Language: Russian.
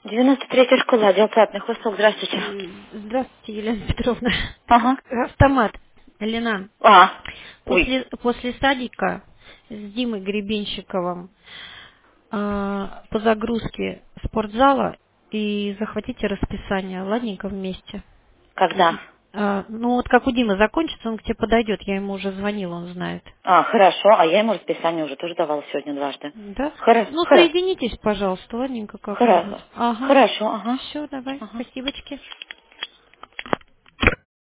93-я школа, отдел платных услуг. Здравствуйте. Здравствуйте, Елена Петровна. Ага. Автомат. Лена, Ой, после садика с Димой Гребенщиковым по загрузке спортзала и захватите расписание. Ладненько вместе. когда? Ну вот как у Димы закончится, он к тебе подойдет. Я ему уже звонила, он знает. Хорошо. А я ему расписание уже тоже давала сегодня дважды. Да? Хорошо, Ну, хорошо, соединитесь, пожалуйста, ладненько как-нибудь. хорошо. Ага. Хорошо, ага. Все, давай. Ага. Спасибочки.